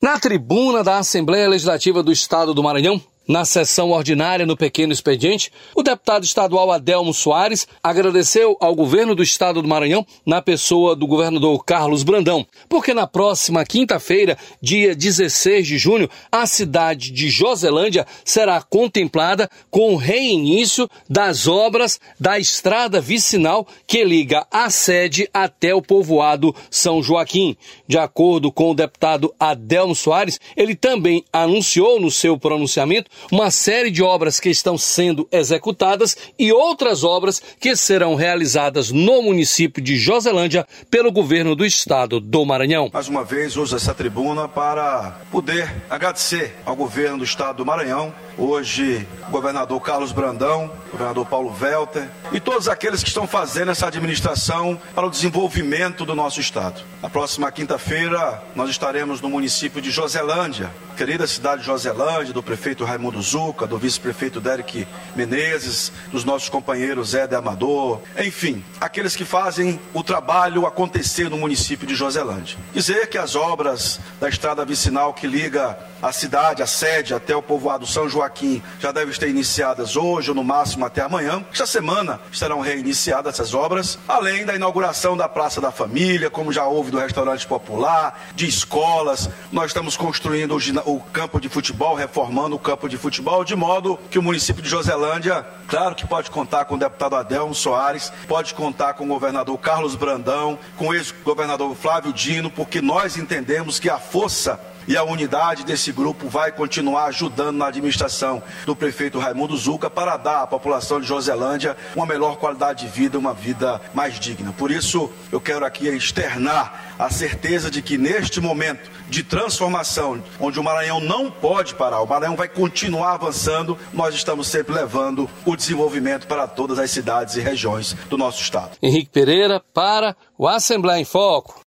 Na tribuna da Assembleia Legislativa do Estado do Maranhão, na sessão ordinária no pequeno expediente, o deputado estadual Adelmo Soares agradeceu ao governo do Estado do Maranhão, na pessoa do governador Carlos Brandão, porque na próxima quinta-feira, dia 16 de junho, a cidade de Joselândia será contemplada com o reinício das obras da estrada vicinal que liga a sede até o povoado São Joaquim. De acordo com o deputado Adelmo Soares, ele também anunciou no seu pronunciamento uma série de obras que estão sendo executadas e outras obras que serão realizadas no município de Joselândia pelo governo do estado do Maranhão. Mais uma vez uso essa tribuna para poder agradecer ao governo do estado do Maranhão, hoje o governador Carlos Brandão, o governador Paulo Welter e todos aqueles que estão fazendo essa administração para o desenvolvimento do nosso estado. Na próxima quinta-feira nós estaremos no município de Joselândia, querida cidade de Joselândia, do prefeito Raimundo Zucca, do vice-prefeito Derek Menezes, dos nossos companheiros Éder Amador, enfim, aqueles que fazem o trabalho acontecer no município de Joselândia. Dizer que as obras da estrada vicinal que liga a cidade, a sede, até o povoado São Joaquim, já devem estar iniciadas hoje ou no máximo até amanhã. Esta semana estarão reiniciadas essas obras, além da inauguração da Praça da Família, como já houve do restaurante popular, de escolas. Nós estamos construindo o campo de futebol, reformando o campo de futebol, de modo que o município de Joselândia, claro que pode contar com o deputado Adelmo Soares, pode contar com o governador Carlos Brandão, com o ex-governador Flávio Dino, porque nós entendemos que a força e a unidade desse grupo vai continuar ajudando na administração do prefeito Raimundo Zucca para dar à população de Joselândia uma melhor qualidade de vida, uma vida mais digna. Por isso, eu quero aqui externar a certeza de que neste momento de transformação, onde o Maranhão não pode parar, o Maranhão vai continuar avançando, nós estamos sempre levando o desenvolvimento para todas as cidades e regiões do nosso estado. Henrique Pereira para o Assembleia em Foco.